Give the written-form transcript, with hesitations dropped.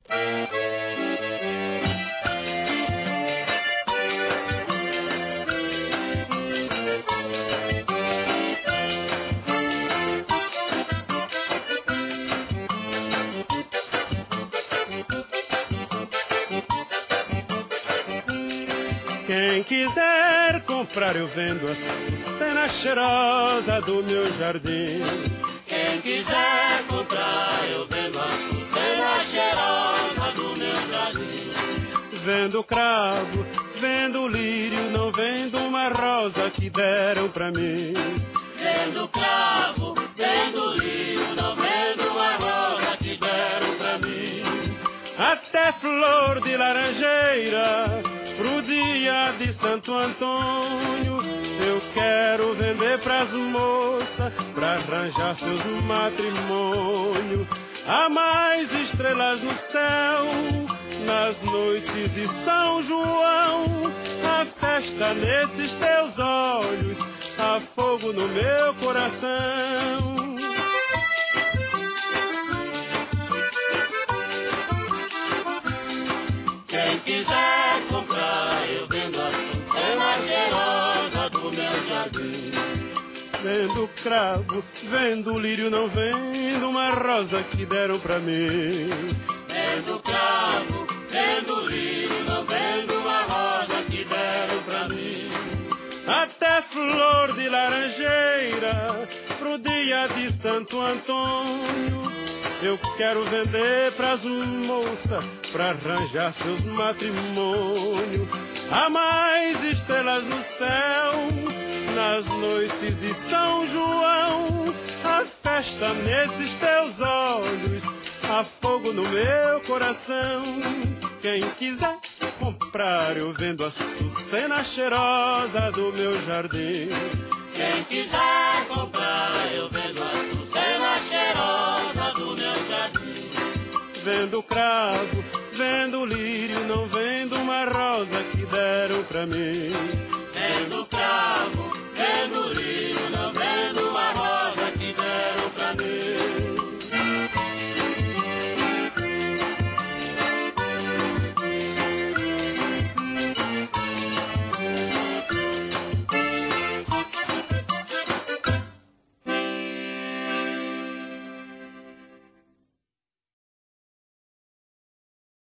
Quem quiser comprar eu vendo a açucena cheirosa do meu jardim. Quem quiser comprar eu vendo a açucena cheirosa do meu jardim. Vendo cravo, vendo lírio, não vendo uma rosa que deram pra mim. Vendo cravo, vendo lírio, não vendo uma rosa que deram pra mim. Até flor de laranjeira pro dia de Santo Antônio eu quero vender pras moças pra arranjar seus matrimônios. Há mais estrelas no céu nas noites de São João. A festa nesses teus olhos, há fogo no meu coração. Quem quiser comprar eu vendo a açucena cheirosa do meu jardim. Vendo cravo, vendo lírio, não vendo uma rosa que deram pra mim. Vendo cravo, vendo lírio, não vendo uma rosa que deram pra mim. Até flor de laranjeira pro dia de Santo Antônio eu quero vender pras moças pra arranjar seus matrimônios. Há mais estrelas no céu nas noites de São João. A festa nesses teus olhos, há fogo no meu coração. Quem quiser comprar eu vendo a açucena cheirosa do meu jardim. Quem quiser comprar eu vendo a açucena cheirosa do meu jardim. Vendo cravo, vendo lírio, não vendo uma rosa que deram pra mim. Vendo cravo,